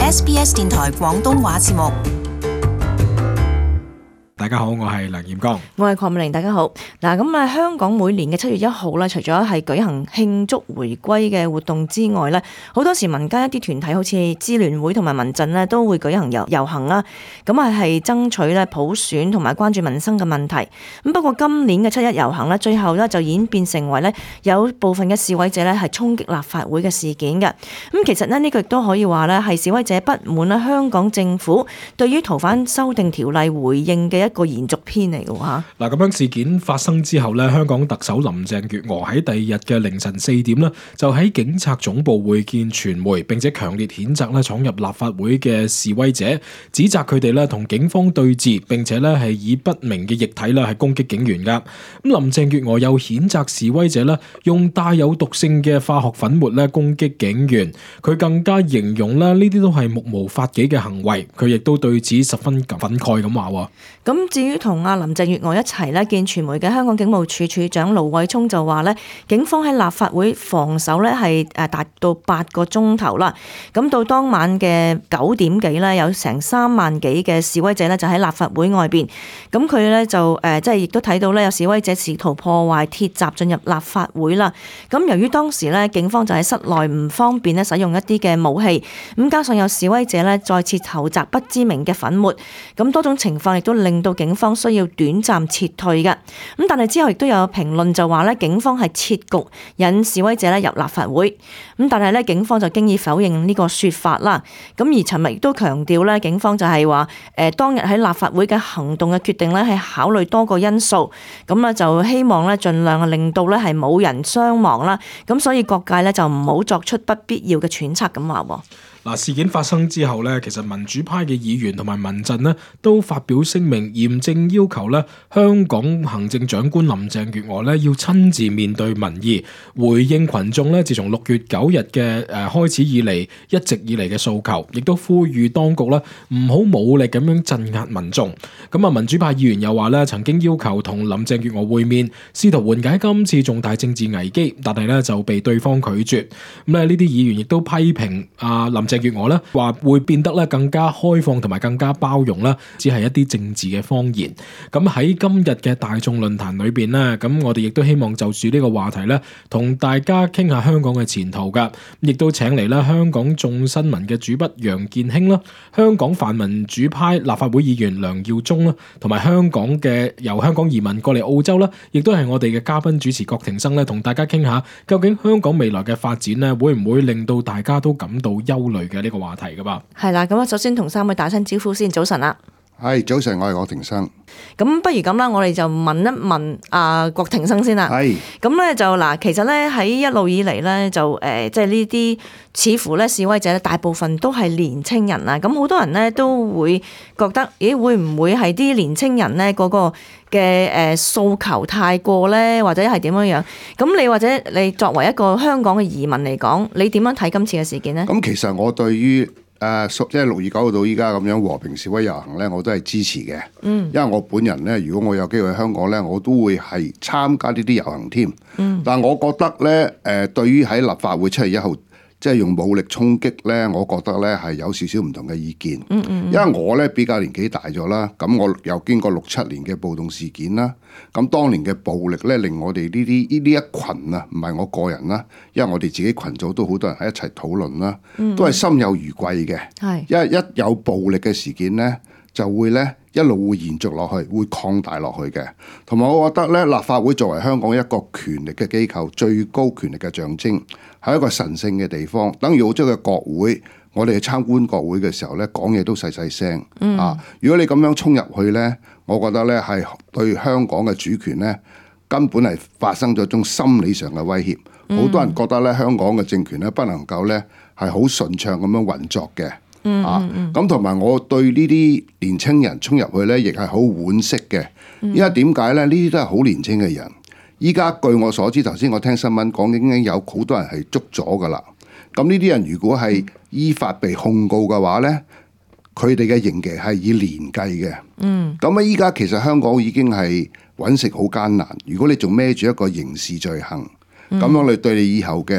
SBS 電台廣東話節目。 大家好，我係梁彥剛， 我係鄺美玲。大家好。嗱，咁香港每年嘅7月1號咧，除咗係舉行慶祝回歸嘅活動之外咧，好多時民間一啲團體好似支聯會同埋民陣咧，都會舉行遊行啦。咁係爭取咧普選同埋關注民生嘅問題。咁不過今年嘅7·1遊行咧，最後咧就演變成為咧有部分嘅示威者咧係衝擊立法會嘅事件嘅。咁其實咧呢個亦都可以話咧係示威者不滿咧香港政府對於逃犯修訂條例回應嘅一個延續篇嚟嘅嚇。 嗱，咁樣事件發生之後咧，香港特首林鄭月娥喺第二日嘅凌晨4點咧，就喺警察總部會見傳媒，並且強烈譴責咧闖入立法會嘅示威者，指責佢哋咧同警方對峙，並且咧係以不明嘅液體咧係攻擊警員噶。咁林鄭月娥又譴責示威者咧用帶有毒性嘅化學粉末咧攻擊警員，佢更加形容咧呢啲都係目無法紀嘅行為，佢亦都對此十分憤慨咁話。 咁至於同阿林鄭月娥一齊咧見傳媒嘅香港警務處處長盧偉聰就話咧，警方喺立法會防守咧係達到8個鐘頭啦。咁到當晚嘅9點幾咧，有成3萬幾嘅示威者咧就喺立法會外邊。咁佢咧就即係亦都睇到咧有示威者試圖破壞鐵閘進入立法會啦。咁由於當時咧警方就喺室內唔方便咧使用一啲嘅武器，咁加上有示威者咧再次投擲不知名嘅粉末，咁多種情況亦都令到警方需要短暫撤退嘅。咁但係之後亦都有評論就話咧，警方係設局引示威者咧入立法會。咁但係咧警方就經已否認呢個說法啦。咁而尋日亦都強調咧，警方就係話當日喺立法會嘅行動嘅決定咧係考慮多個因素，咁咧就希望咧盡量令到咧係冇人傷亡啦。咁所以各界咧就唔好作出不必要嘅揣測咁話。 嗱，事件發生之後咧，其實民主派嘅議員同埋民陣咧都發表聲明，嚴正要求咧香港行政長官林鄭月娥咧要親自面對民意，回應群眾咧自從6月9日嘅開始以嚟一直以嚟嘅訴求，亦都呼籲當局咧唔好武力咁樣鎮壓民眾。咁啊，民主派議員又話咧曾經要求同林鄭月娥會面，試圖緩解今次重大政治危機，但係咧就被對方拒絕。咁咧呢啲議員亦都批評林鄭月娥咧話會變得咧更加開放同埋更加包容啦，只係一啲政治嘅謊言。咁喺今日嘅大眾論壇裏邊咧，咁我哋亦都希望就住呢個話題咧，同大家傾下香港嘅前途噶，亦都請嚟啦香港眾新聞嘅主筆楊健興啦，香港泛民主派立法會議員梁耀忠啦，同埋香港嘅由香港移民過嚟澳洲啦，亦都係我哋嘅嘉賓主持郭庭生咧，同大家傾下究竟香港未來嘅發展咧，會唔會令到大家都感到憂慮嘅呢個話題噶噃？係啦，咁我首先同3位打聲招呼先。早晨啦。 係，早晨，我係郭庭生。 咁不如咁啦，我哋就問一問郭庭生先啦。係。咁咧就嗱，其實咧喺一路以嚟咧就即係呢啲似乎咧示威者咧大部分都係年青人啦。咁好多人咧都會覺得，咦會唔會係啲年青人咧嗰個嘅訴求太過咧，或者係點樣樣？咁你或者你作為一個香港嘅移民嚟講，你點樣睇今次嘅事件呢？ 咁其實我對於即係6月9號到依家咁樣和平示威遊行咧，我都係支持嘅。因為我本人咧，如果我有機會去香港咧，我都會係參加呢啲遊行添。但係我覺得咧，對於喺立法會7月1號即係用武力衝擊咧，我覺得咧係有少少唔同嘅意見。因為我咧比較年紀大咗啦，咁我又經過6、7年嘅暴動事件啦，咁當年嘅暴力咧令我哋呢一群啊，唔係我個人啦，因為我哋自己群組都好多人喺一齊討論啦，都係心有餘悸嘅。因為一有暴力嘅事件咧，就會咧一路會延續落去，會擴大落去嘅。同埋我覺得咧，立法會作為香港一個權力嘅機構，最高權力嘅象徵，係一個神聖嘅地方。等於澳洲嘅國會，我哋去參觀國會嘅時候咧，講嘢都細細聲。如果你咁樣衝入去咧，我覺得咧係對香港嘅主權咧根本係發生咗一種心理上嘅威脅。好多人覺得咧香港嘅政權咧不能夠咧係好順暢咁樣運作嘅。咁同埋我對呢啲年青人衝入去咧，亦係好惋惜嘅。因為點解咧？呢啲都係好年青嘅人。依家據我所知，頭先我聽新聞講已經有好多人係捉咗噶啦。咁呢啲人如果係依法被控告嘅話咧，佢哋嘅刑期係以年計嘅。咁啊，依家其實香港已經係揾食好艱難。如果你仲孭住一個刑事罪行，咁樣你對你以後嘅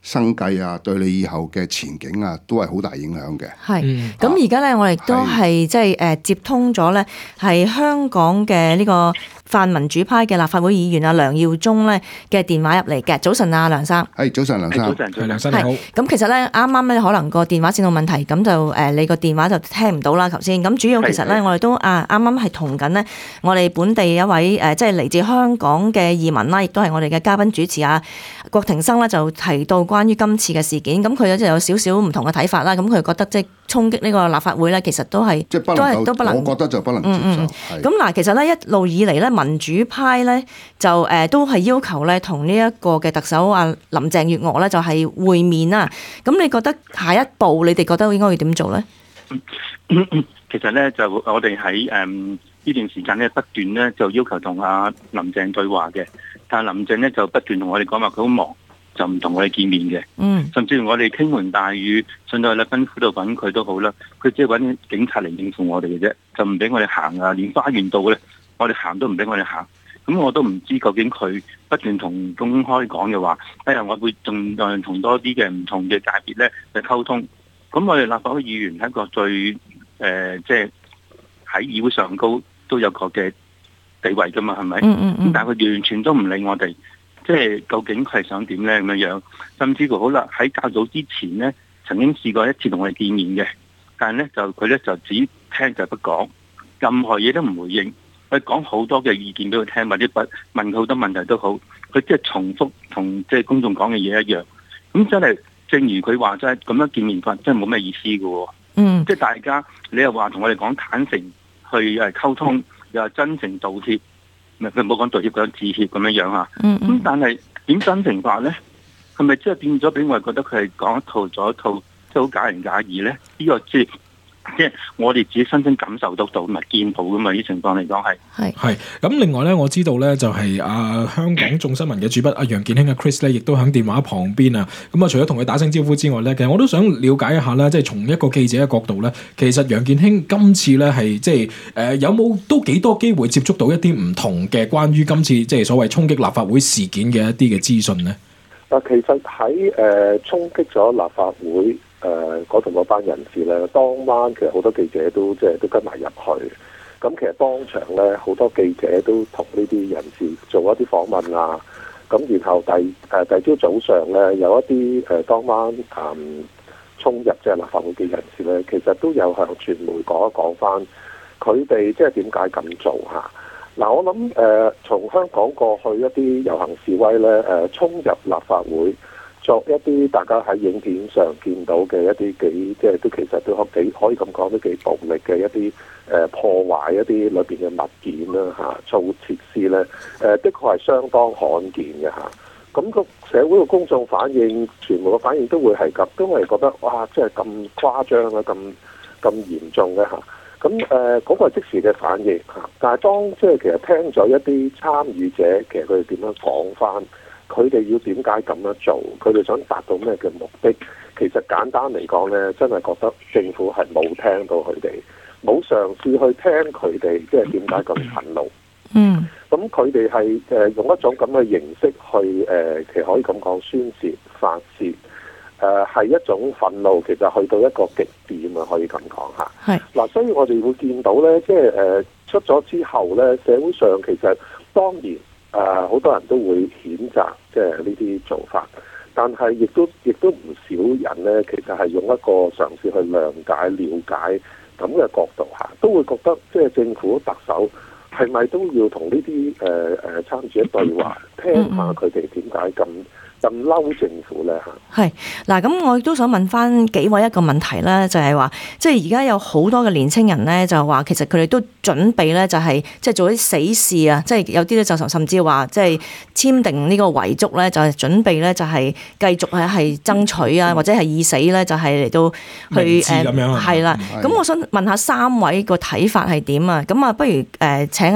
生計啊，對你以後嘅前景啊，都係好大影響嘅。 係，咁而家咧，我哋都係即係接通咗咧，係香港嘅呢個泛民主派嘅立法會議員啊梁耀忠咧嘅電話入嚟嘅。早晨啊，梁生。 係早晨，梁生。 早晨，梁生你好。 咁其實咧，啱啱咧可能個電話線路問題，咁就你個電話就聽唔到啦。頭先咁主要其實咧，我哋都啱啱係同緊呢我哋本地一位即係嚟自香港嘅移民啦，亦都係我哋嘅嘉賓主持啊郭庭生啦，就提到關於今次嘅事件，咁佢就有少少唔同嘅睇法啦。咁佢覺得即係衝擊呢個立法會咧，其實都係即係不能，我覺得就不能接受。 咁嗱，其實咧一路以嚟咧，民主派咧就都係要求咧同呢一個嘅特首啊林鄭月娥咧就係會面啊。咁你覺得下一步你哋覺得應該要點做咧？ 其實咧就我哋喺呢段時間咧不斷咧就要求同阿林鄭對話嘅，但係林鄭咧就不斷同我哋講話佢好忙，就唔同我哋見面嘅。甚至乎我哋傾門大雨，上到去禮賓府度揾佢都好啦，佢只係揾警察嚟應付我哋嘅啫，就唔俾我哋行啊！連花園道咧，我哋行都唔俾我哋行。咁我都唔知究竟佢不斷同公開講嘅話，我會盡量同多啲嘅唔同嘅界別咧去溝通。咁我哋立法會議員係一個最即係喺議會上高都有個嘅地位噶嘛，係咪？咁但係佢完全都唔理我哋，即係究竟佢係想點咧咁樣樣。甚至乎好啦，喺較早之前咧，曾經試過一次同我哋見面嘅，但係咧就佢咧就只聽就不講，任何嘢都唔回應。佢講好多嘅意見俾佢聽，或者問佢好多問題都好，佢即係重複同即係公眾講嘅嘢一樣。咁真係正如佢話齋，咁樣見面法真係冇咩意思嘅喎。即係大家你又話同我哋講坦誠去溝通，又話真誠道歉，佢冇講道歉，講致歉咁樣樣嚇。咁但係點真誠法咧？係咪即係變咗俾我哋覺得佢係講一套做一套，即係好假仁假義咧？呢個即係我哋自己親身感受得到，咪見到噶嘛？呢情況嚟講係。 咁另外咧，我知道咧就係香港眾新聞嘅主筆楊健興 Chris 咧，亦都喺電話旁邊啊。咁啊，除咗同佢打聲招呼之外咧，其實我都想了解一下啦，即係從一個記者嘅角度咧，其實楊健興今次咧係即係有冇都幾多機會接觸到一啲唔同嘅關於今次即係所謂衝擊立法會事件嘅一啲嘅資訊咧？ 嗱，其實喺衝擊咗立法會嗰度嗰班人士咧，當晚其實好多記者都都跟埋入去。咁其實當場咧，好多記者都同呢啲人士做一啲訪問啊。咁然後第二朝早上咧，有一啲當晚衝入即係立法會嘅人士咧，其實都有向傳媒講一講翻佢哋即係點解咁做嚇。嗱，我諗從香港過去一啲遊行示威咧，衝入立法會，作一啲大家喺影片上見到嘅一啲幾即係都其實都可以咁講都幾暴力嘅一啲破壞一啲裏邊嘅物件啦嚇，造設施咧的確係相當罕見嘅嚇。咁個社會嘅公眾反應、傳媒嘅反應都會係咁，都係覺得哇，即係咁誇張啊，咁嚴重嘅嚇。咁嗰個係即時嘅反應嚇，但係當即係其實聽咗一啲參與者，其實佢哋點樣講翻，佢哋要點解咁樣做，佢哋想達到咩嘅目的？其實簡單嚟講咧，真係覺得政府係冇聽到佢哋，冇嘗試去聽佢哋，即係點解咁憤怒。咁佢哋係用一種咁嘅形式去其實可以咁講宣泄發泄。係一種憤怒，其實去到一個極點啊，可以咁講嚇。係嗱，所以我哋會見到咧，即係出咗之後咧，社會上其實當然好多人都會譴責即係呢啲做法，但係亦都唔少人咧，其實係用一個嘗試去諒解、了解咁嘅角度嚇，都會覺得即係政府特首係咪都要同呢啲參與者對話，聽下佢哋點解咁嬲政府咧嚇？ 係嗱，咁我亦都想問翻幾位一個問題咧，就係話，即係而家有好多嘅年青人咧，就話其實佢哋都準備咧，就係即係做啲死事啊，即係有啲咧就甚至話即係簽訂呢個遺囑咧，就係準備咧就係繼續係爭取啊，或者係以死咧就係嚟到去係啦。咁我想問下三位個睇法係點啊？咁啊，不如請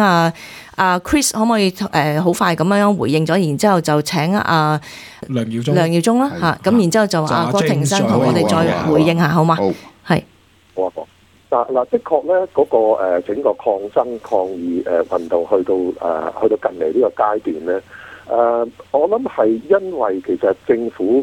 Chris 可唔可以好快咁樣回應咗，然之後就請梁耀忠啦嚇，咁然之後就郭庭生同我哋再回應下好嗎？係好啊，嗱，的確咧嗰個整個抗爭抗議運動去到近嚟呢個階段咧，我諗係因為其實政府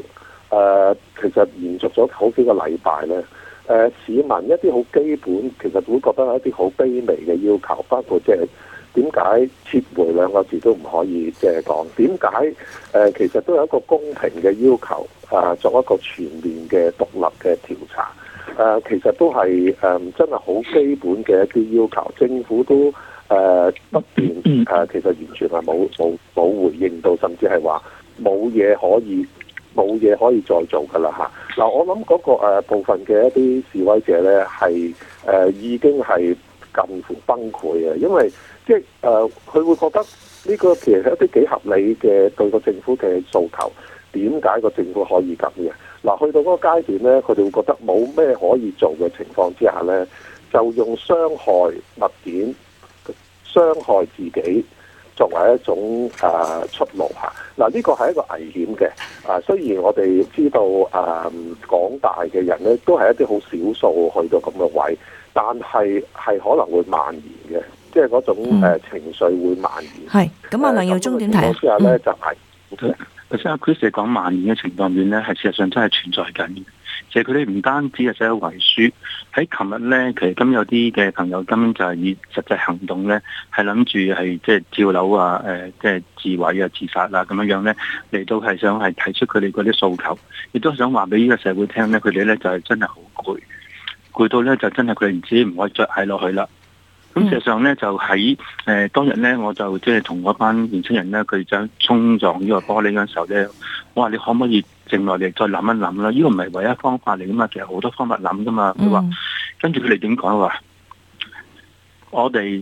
其實延續咗好幾個禮拜咧。市民一啲好基本，其實會覺得係一啲好卑微嘅要求，包括即係點解撤回兩個字都唔可以即係講？點解其實都有一個公平嘅要求，作一個全面嘅獨立嘅調查。其實都係真係好基本嘅一啲要求，政府都不斷其實完全係冇回應到，甚至係話冇嘢可以再做㗎啦嚇。嗱，我諗嗰個部分嘅一啲示威者咧係已經係近乎崩潰嘅，因為即係佢會覺得呢個其實係一啲幾合理嘅對個政府嘅訴求，點解個政府可以咁嘅？嗱，去到嗰個階段咧，佢哋會覺得冇咩可以做嘅情況之下咧，就用傷害物件、傷害自己作為一種出路嚇。嗱，呢個係一個危險嘅。雖然我哋知道廣大嘅人咧都係一啲好少數去到咁嘅位，但係可能會蔓延嘅，即係嗰種情緒會蔓延。 係咁啊，梁耀忠點睇啊？ 之下咧就係。 頭先阿 Chris 講蔓延嘅情況面咧，係事實上真係存在緊嘅。其實佢哋唔單止係寫咗遺書，喺琴日咧，其實今有啲嘅朋友根本就係以實際行動咧，係諗住係即係跳樓啊，即係自毀啊、自殺啊咁樣咧，嚟到係想係提出佢哋嗰啲訴求，亦都想話俾呢個社會聽咧，佢哋咧就係真係好攰到咧就真係佢哋自己唔可以再捱落去啦。咁事實上咧，就喺當日咧，我就即係同嗰班年青人咧，佢想衝撞呢個玻璃嗰陣時候咧，我話你可唔可以靜落嚟再諗一諗啦？呢個唔係唯一方法嚟噶嘛，其實好多方法諗噶嘛。佢話跟住佢哋點講話？我哋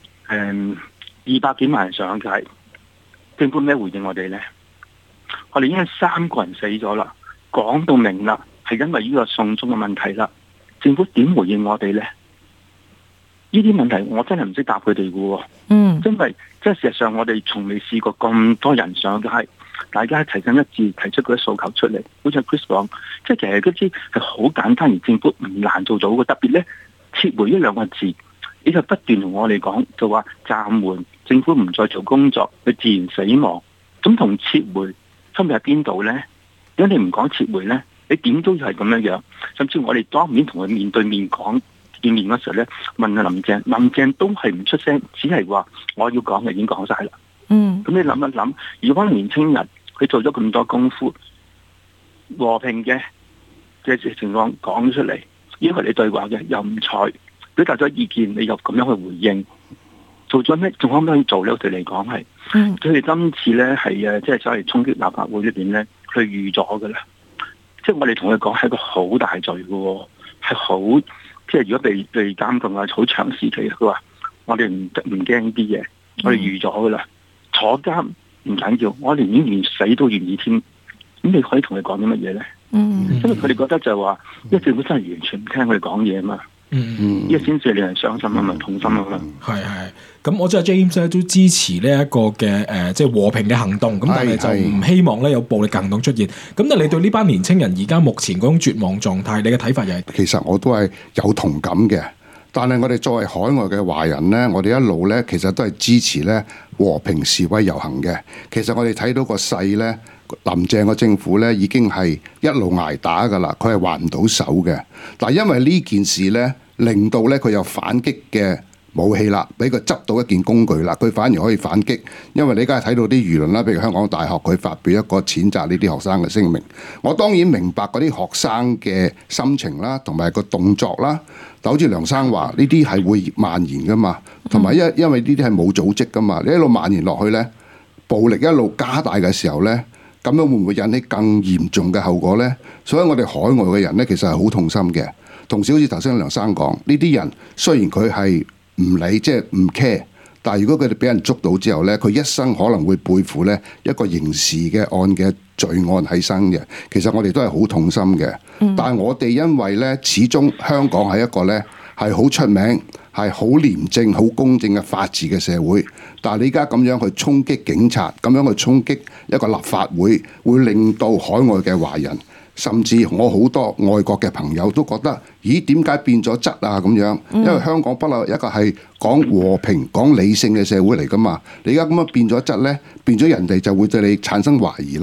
200幾萬人上街，政府咩回應我哋咧？我哋已經3個人死咗啦，講到明啦，係因為呢個送中嘅問題啦。政府點回應我哋咧？呢啲問題我真係唔識答佢哋嘅喎，因為即係事實上我哋從未試過咁多人上街，大家提緊一致提出嗰啲訴求出嚟，好似 Chris 講，即係其實嗰啲係好簡單，而政府唔難做到嘅。特別咧，撤回呢2個字，你就不斷同我哋講，就話暫緩政府唔再做工作，佢自然死亡。咁同撤回分別喺邊度咧？如果你唔講撤回咧，你點都要係咁樣，甚至我哋當面同佢面對面講。見面嗰時候咧，問阿林鄭都係唔出聲，只係話我要講嘅已經講晒啦。咁你諗一諗，如果年青人佢做咗咁多功夫，和平嘅情況講出嚟，要求你對話嘅又唔睬，表達咗意見，你又咁樣去回應，做咗咩？仲可唔可以做咧？對嚟講係，佢哋今次咧係即係所謂衝擊立法會呢邊咧，佢預咗噶啦。即係我哋同佢講係一個好大罪嘅，係好。即係如果被監禁啊，好長時期，佢話我哋唔驚啲嘢，我哋預咗噶啦，坐監唔緊要，我哋已經連死都願意添。咁你可以同佢講啲乜嘢咧？因為佢哋覺得就係話，因為政府真係完全唔聽佢哋講嘢啊嘛。呢個先至令人傷心啊嘛，痛心啊嘛。 係。咁我知阿 James 咧都支持呢一個嘅即係和平嘅行動，咁但係就唔希望咧有暴力行動出現。咁但係你對呢班年青人而家目前嗰種絕望狀態，你嘅睇法又係？ 其實我都係有同感嘅，但係我哋作為海外嘅華人咧，我哋一路咧其實都係支持咧和平示威遊行嘅。其實我哋睇到個勢咧，林鄭個政府咧已經係一路捱打㗎啦，佢係還唔到手嘅。但係因為呢件事咧，令到咧佢有反擊嘅武器啦，俾佢執到一件工具啦，佢反而可以反擊。因為你而家睇到啲輿論啦，譬如香港大學佢發表一個譴責呢啲學生嘅聲明。我當然明白嗰啲學生嘅心情啦，同埋個動作啦。但好似梁生話，呢啲係會蔓延噶嘛，同埋因為呢啲係冇組織噶嘛，你一路蔓延落去呢，暴力一路加大嘅時候呢，咁樣會唔會引起更嚴重嘅後果呢？所以我哋海外嘅人呢，其實係好痛心嘅。同時好似頭先梁生講，呢啲人雖然佢係唔理，即係唔 care， 但係如果佢哋俾人捉到之後呢，佢一生可能會背負呢一個刑事嘅案嘅罪案喺身嘅。其實我哋都係好痛心嘅。但係我哋因為呢，始終香港係一個呢係好出名、係好廉政、好公正嘅法治嘅社會。但係你而家咁樣去衝擊警察，咁樣去衝擊一個立法會，會令到海外嘅華人，甚至我好多外國嘅朋友都覺得，咦，點解變咗質啊咁樣？因為香港不嬲一個係講和平、講理性嘅社會嚟噶嘛。你而家咁樣變咗質呢，變咗人哋就會對你產生懷疑啦。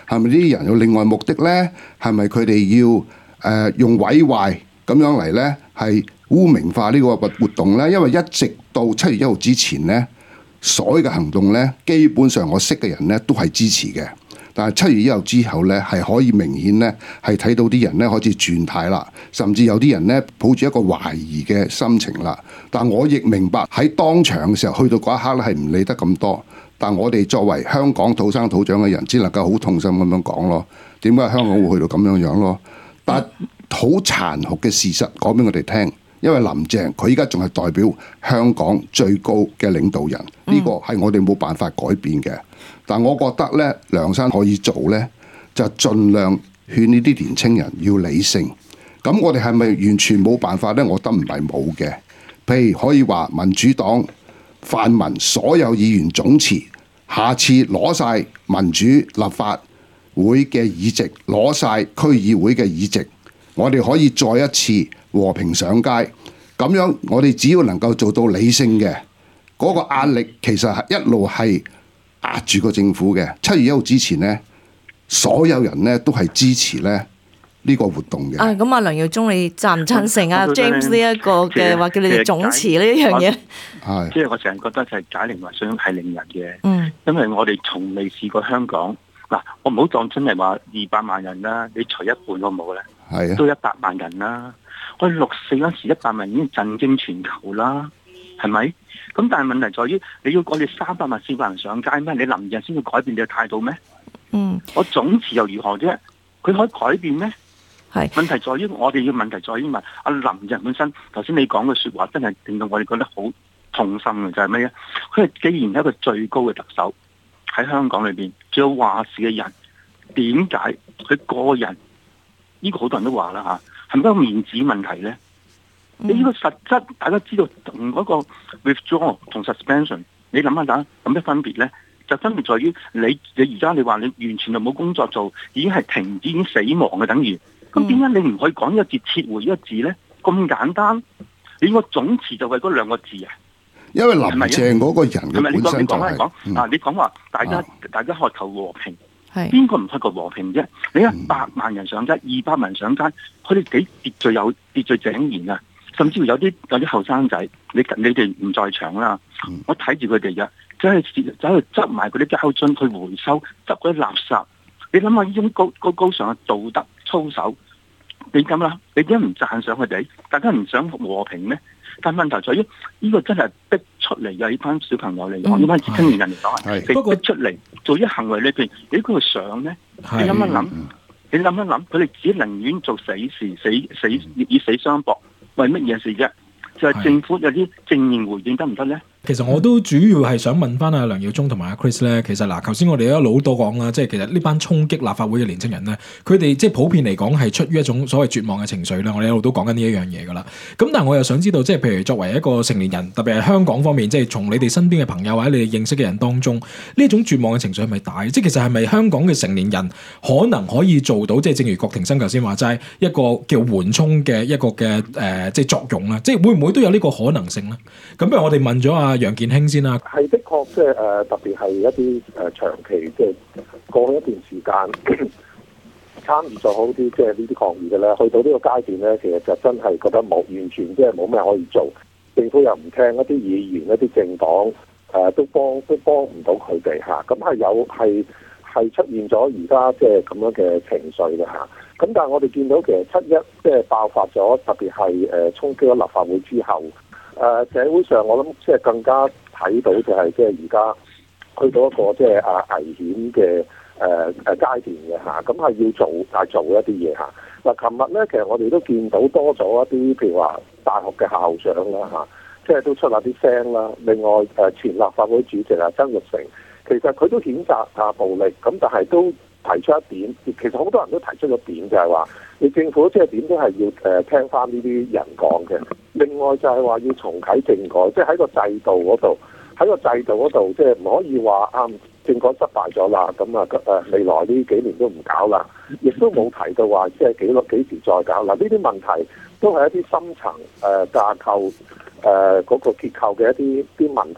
係咪呢啲人有另外目的呢？係咪佢哋要用毀壞咁樣嚟呢？係污名化呢個活動呢？因為一直到7月1號之前呢，所有嘅行動呢，基本上我識嘅人呢都係支持嘅。但係7月1號之後呢，係可以明顯呢係睇到啲人呢開始轉態啦，甚至有啲人呢抱住一個懷疑嘅心情啦。但我亦明白喺當場嘅時候，去到嗰一刻咧係唔理得咁多。但我哋作為香港土生土長嘅人，只能夠好痛心咁樣講咯。點解香港會去到咁樣樣咯？但好殘酷嘅事實講俾我哋聽，因為林鄭佢依家仲係代表香港最高嘅領導人，呢個係我哋冇辦法改變嘅。但我覺得咧，梁生可以做咧，就盡量勸呢啲年青人要理性。咁我哋係咪完全冇辦法咧？我覺得唔係冇嘅。譬如可以話民主黨、泛民所有議員總辭，下次攞晒民主立法會嘅議席，攞晒區議會嘅議席，我哋可以再一次和平上街。咁樣我哋只要能夠做到理性嘅，嗰個壓力其實係一路係壓住個政府嘅。7月1號之前呢，所有人呢都係支持呢個活動嘅。 咁阿梁耀忠，你贊唔贊成啊 James 呢一個嘅話叫你哋總辭呢一樣嘢？ 係，即係我成日覺得就係解鈴還須繫鈴人嘅。因為我哋從未試過香港嗱，我唔好當真係話200萬人啦，你除一半好冇咧？係啊，都100萬人啦。我哋6、4嗰時100萬已經震驚全球啦，係咪？咁但係問題在於，你要我哋300萬、400人上街咩？你林鄭先要改變你嘅態度咩？我總辭又如何啫？佢可以改變咩？係問題在於我哋要問題在於問阿林鄭本身。頭先你講嘅説話真係令到我哋覺得好痛心嘅，就係咩咧？佢係既然係一個最高嘅特首喺香港裏邊，最有話事嘅人，點解佢個人呢個好多人都話啦嚇，係咪一個面子問題咧？你呢個實質大家知道同嗰個 withdraw 同 suspension， 你諗下有咩分別咧？就分別在於你而家你話你完全就冇工作做，已經係停止，已經死亡嘅等於。咁點解你唔可以講一個字撤回一個字咧？咁簡單，你個總辭就為嗰2個字啊？因為林鄭嗰個人嘅本身就係你講話大家渴求和平，邊個唔渴求和平啫？你100萬人上街，200萬人上街，佢哋幾秩序有秩序井然啊！甚至乎有啲後生仔，你哋唔在場啦，我睇住佢哋嘅，走去執埋嗰啲膠樽去回收，執嗰啲垃圾。你諗下呢種高尚嘅道德操守，你咁啦，你點解唔讚賞佢哋？大家唔想和平咩？但問題在於呢個真係逼出嚟嘅，呢班小朋友嚟講，呢班青年人嚟講係逼出嚟做啲行為裏邊，你佢想咩？你諗一諗，佢哋只寧願做死事，以死相搏，為乜嘢事啫？就係政府有啲正面回應得唔得咧？ 其實我都主要係想問翻阿梁耀忠同埋阿 Chris 咧，其實嗱，頭先我哋一路都講啦，即係其實呢班衝擊立法會嘅年青人咧，佢哋即係普遍嚟講係出於一種所謂絕望嘅情緒啦。我哋一路都講緊呢一樣嘢噶啦。咁但係我又想知道，即係譬如作為一個成年人，特別係香港方面，即係從你哋身邊嘅朋友或者你哋認識嘅人當中，呢一種絕望嘅情緒係咪大？即係其實係咪香港嘅成年人可能可以做到，即係正如郭庭生頭先話齋，一個叫緩衝嘅一個嘅即係作用啦。即係會唔會都有呢個可能性咧？咁不如我哋問咗阿楊健興先啦。 係的確，即係特別係一啲長期即係過去一段時間參與咗好啲即係呢啲抗議嘅咧，去到呢個階段咧，其實就真係覺得冇完全即係冇咩可以做，政府又唔聽，一啲議員、一啲政黨都幫唔到佢哋嚇，咁係出現咗而家即係咁樣嘅情緒嘅嚇。咁但係我哋見到其實7·1即係爆發咗，特別係衝擊咗立法會之後。社會上我諗即係更加睇到就係即係而家去到一個即係危險嘅階段嘅嚇，咁係要做一啲嘢嚇。嗱，琴日咧其實我哋都見到多咗一啲譬如話大學嘅校長啦嚇，即係都出下啲聲啦。另外前立法會主席曾鈺成，其實佢都譴責暴力，咁但係都提出一點，其實好多人都提出咗點，就係話你政府即係點都係要聽翻呢啲人講嘅。另外就係話要重啟政改，即係喺個制度嗰度，即係唔可以話政改失敗咗啦，咁未來呢幾年都唔搞啦，亦都冇提到話即係幾時再搞嗱。呢啲問題都係一啲深層架構嗰個結構嘅一啲問題。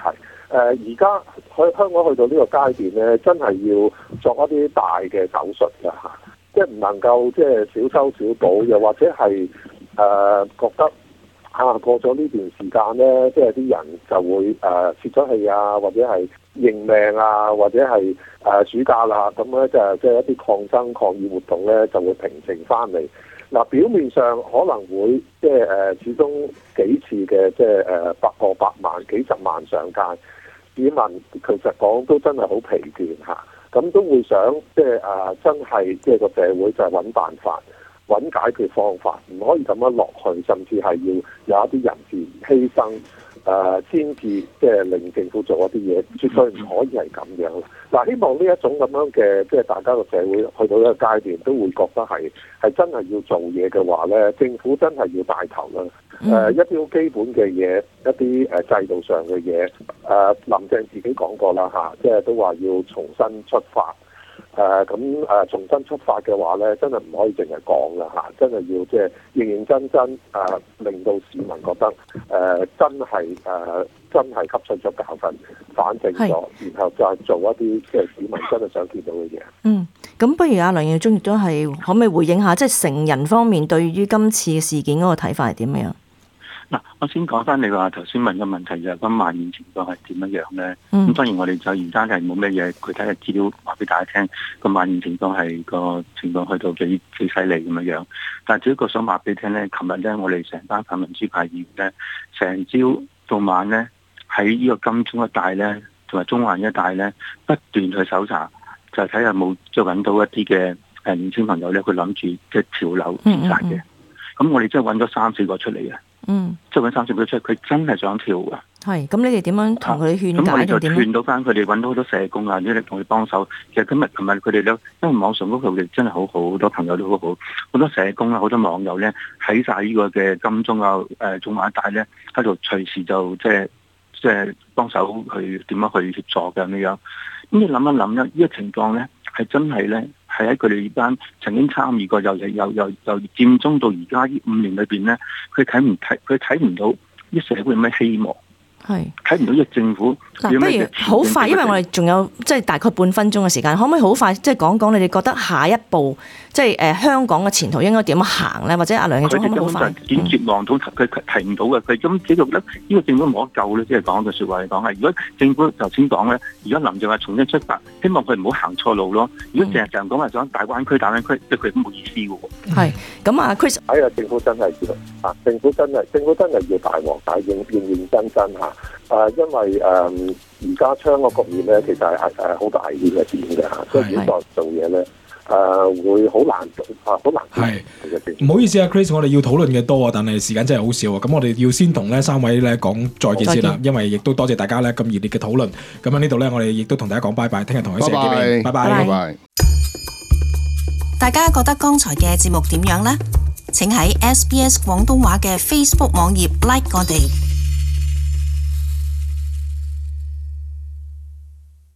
而家香港去到呢個階段咧，真係要作一啲大嘅手術㗎嚇，即係唔能夠即係小修小補，又或者係覺得過咗呢段時間咧，即係啲人就會泄咗氣啊，或者係認命啊，或者係暑假啦，咁咧就即係一啲抗爭抗議活動咧就會平靜翻嚟。嗱，表面上可能會即係始終幾次嘅即係過百萬、幾十萬上街，市民其實講都真係好疲倦嚇，咁都會想即係真係即係個社會就係揾辦法、揾解決方法，唔可以咁樣落去，甚至係要有一啲人士犧牲。先至即係令政府做一啲嘢，絕對唔可以係咁樣。嗱，希望呢一種咁樣嘅即係大家個社會去到一個階段，都會覺得係真係要做嘢嘅話咧，政府真係要帶頭啦。一啲好基本嘅嘢，一啲制度上嘅嘢，林鄭自己講過啦嚇，即係都話要重新出發。重新出發嘅話咧，真係唔可以淨係講啦嚇，真係要即係認認真真令到市民覺得真係吸取咗教訓，反省咗，然後再做一啲即係市民真係想見到嘅嘢。 咁不如阿梁耀忠亦都係可唔可以回應下，即係成人方面對於今次嘅事件嗰個睇法係點樣？ 嗱，我先講翻你話頭先問嘅問題就係個蔓延情況係點樣樣咧？咁當然我哋就而家係冇咩嘢具體嘅資料話俾大家聽，個蔓延情況係個情況去到幾犀利咁樣樣。但係只不過想話俾你聽咧，琴日咧我哋成班泛民主派議員咧，成朝到晚咧喺呢個金鐘一帶咧，同埋中環一帶咧不斷去搜查，就睇下冇即係揾到一啲嘅年輕朋友咧，佢諗住即係跳樓自殺嘅。咁我哋真係揾咗3-4個出嚟嘅。即係揾3-4個出嚟，佢真係想跳㗎。 係，咁你哋點樣同佢勸解？ 咁我哋就勸到翻佢哋，揾到好多社工啊，啲嚟同佢幫手。其實琴日佢哋咧，因為網上嗰度真係好多朋友都好多社工啊，好多網友咧喺晒呢個嘅金鐘啊、中環一帶咧，喺度隨時就即係幫手去點樣去協助嘅咁樣。咁你諗一諗咧，呢個情況咧係真係咧。係喺佢哋班曾經參與過，由佔中到而家呢5年裏邊咧，佢睇唔到啲社會有咩希望，睇唔到呢個政府。 不如好快，因為我哋仲有即係大概半分鐘嘅時間，可唔可以好快即係講講你哋覺得下一步即係香港嘅前途應該點樣行咧？或者阿梁耀忠可唔可以好快？ 佢根本就絕望到佢提唔到嘅，佢咁只覺得呢個政府冇得救咧。即係講句説話嚟講係，如果政府頭先講咧，而家林鄭話重新出發，希望佢唔好行錯路咯。如果成日講話想大灣區，即係佢都冇意思嘅喎。係咁啊，Chris， 政府真係要政府真係要大鑊大認真嚇。因為而家槍個局面咧，其實係好大啲嘅點嘅嚇，所以如果做嘢咧，會好難好難。 係，唔好意思啊 ，Chris， 我哋要討論嘅多啊，但係時間真係好少啊。咁我哋要先同呢3位咧講再見先啦，因為亦都多謝大家咧咁熱烈嘅討論。咁喺呢度咧，我哋亦都同大家講拜拜，聽日同一時間見面，拜拜。 大家覺得剛才嘅節目點樣呢？請喺SBS 廣東話嘅 Facebook 網頁 like 我哋。